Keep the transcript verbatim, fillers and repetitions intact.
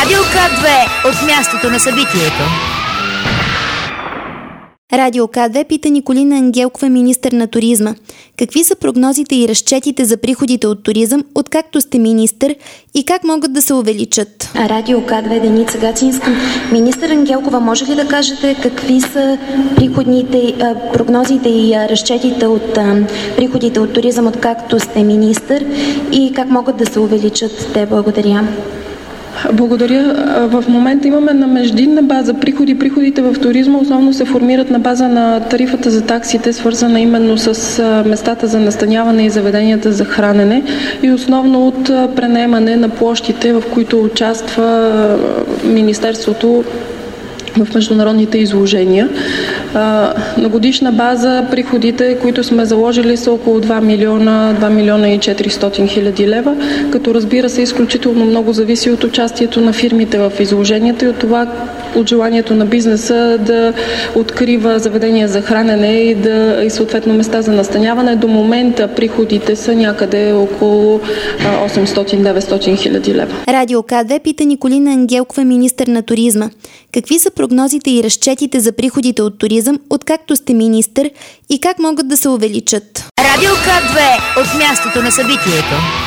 Радио К две от мястото на събитието. Радио К две пита Николина Ангелкова, министър на туризма. Какви са прогнозите и разчетите за приходите от туризъм, откакто сте министър, и как могат да се увеличат? Радио К две, Деница Гацинска. Министър Ангелкова, може ли да кажете какви са приходните, прогнозите и разчетите от приходите от туризъм, откакто сте министър, и как могат да се увеличат те? Благодаря. Благодаря. В момента имаме на междинна база приходи. Приходите в туризма основно се формират на база на тарифата за таксите, свързана именно с местата за настаняване и заведенията за хранене, и основно от пренаемане на площите, в които участва Министерството в международните изложения. На годишна база приходите, които сме заложили, са около два милиона, два милиона и четиристотин хиляди лева, като разбира се изключително много зависи от участието на фирмите в изложенията и от това, от желанието на бизнеса да открива заведения за хранене и, да, и съответно места за настаняване. До момента приходите са някъде около осемстотин до деветстотин хиляди лева. Радио К две пита Николина Ангелкова, министър на туризма. Какви са прогнозите и разчетите за приходите от туризъм, откакто сте министър, и как могат да се увеличат? Радио К две от мястото на събитието.